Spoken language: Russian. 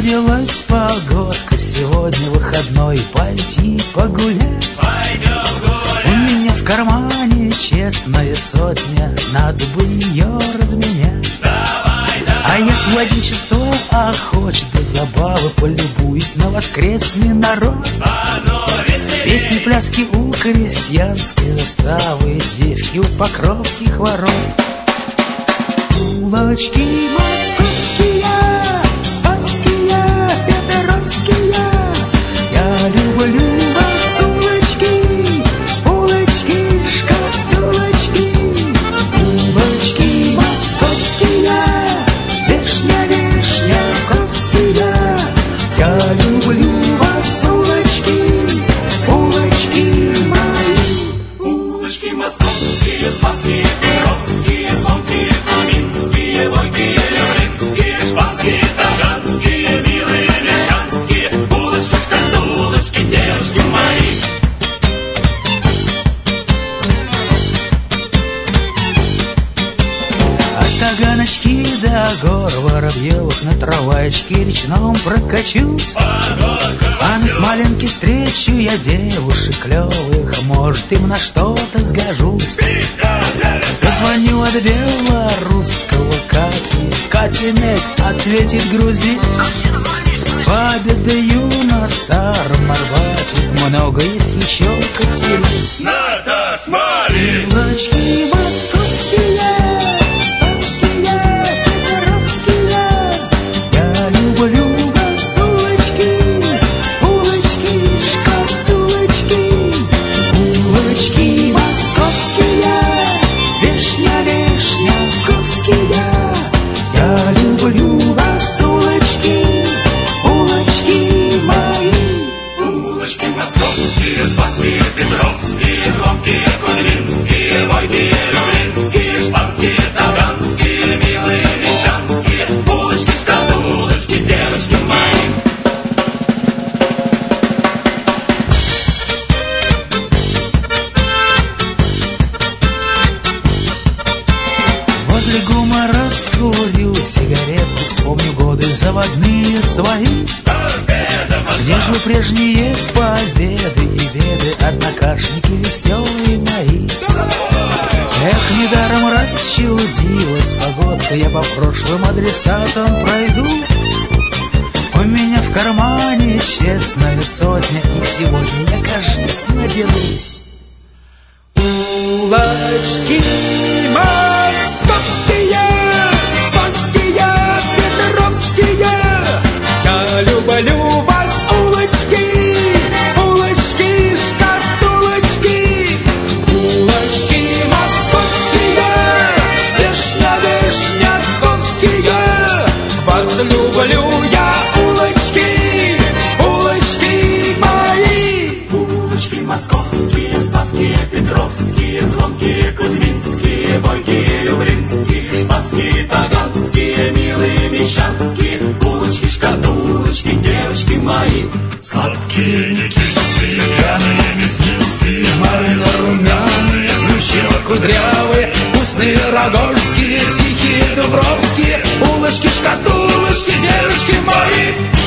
Заладилась погодка, сегодня выходной, пойти погулять. Пойдем гулять. У меня в кармане честная сотня, надо бы ее разменять. Давай, давай. А если в один часов охочет до забавы, полюбуюсь на воскресный народ. Песни, пляски у крестьянской заставы, девки у покровских ворот. Улочки московские, спасские, петеровские, я люблю вас, улочки, улочки, шкатулочки. Улочки московские, вишня-вишняковские, я люблю вас, улочки, улочки мои. Улочки московские, спасские, петровские, звонкие, куминские, бойкие, люблинские, шпанские, таганские, милые, мещанские. Улочки, шкатулочки, девочки мои. От Таганочки до гор Воробьевых на трамвайчике речном прокачусь. А на Смоленке встречу я девушек клевых, может, им на что-то сгожусь. Позвоню от белорусского Кати, Катя нет, ответит грузин. Пообедаю на Старом Арбате, много есть еще Катерин. Наташ, Марин. Улочки московские, спасские, петеровские, я люблю вас, улочки, улочки, шкатулочки. Улочки московские, вишня-вишняковские, я люблю вас, улочки, улочки мои. Улочки московские, спасские, петровские, звонкие, кузьминские, бойкие, люблинские, шпанские, таганские, милые, мещанские. Улочки, шкатулочки, девочки мои. Возле ГУМа раскурю сигаретку, вспомню годы заводные свои. Где же вы прежние победы и беды, однокашники веселые мои? Эх, недаром расчудилась погодка, я по прошлым адресатам пройдусь. У меня в кармане честная сотня, и сегодня я, кажется, наделусь. Улочки московские, спасские, петеровские, я люблю вас, улочки, улочки, шкатулочки. Улочки московские, вишня-вишняковские, вас люблю я, улочки, улочки мои. Улочки московские, спасские, петровские, звонкие, кузьминские, бойкие, люблинские, шпанские, таганские, милые, мещанские. Улочки, шкатулочки, девочки мои. Сладкие, не кислые, пьяные, мясницкие, марно-румяные, плющево-кудрявые, вкусные, рогожские, тихие, дубровские. Улочки, шкатулочки, девочки мои.